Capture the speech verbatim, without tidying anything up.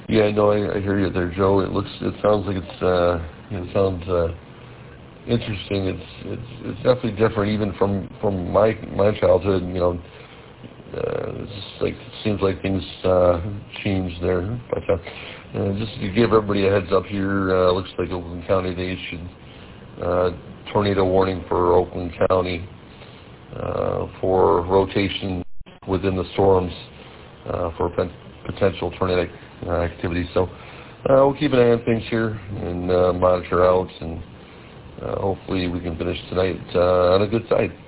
Yeah, no, I, I hear you there, Joe. It looks, it sounds like it's, uh, it sounds uh, interesting. It's, it's, it's definitely different, even from from my my childhood. You know, uh, it's just like it seems like things uh, changed there. But uh, uh, just to give everybody a heads up here, uh, looks like Oakland County they issued uh, tornado warning for Oakland County uh, for rotation within the storms uh, for pen- potential tornadic uh, activity. So uh, we'll keep an eye on things here and uh, monitor out, and uh, hopefully we can finish tonight uh, on a good side.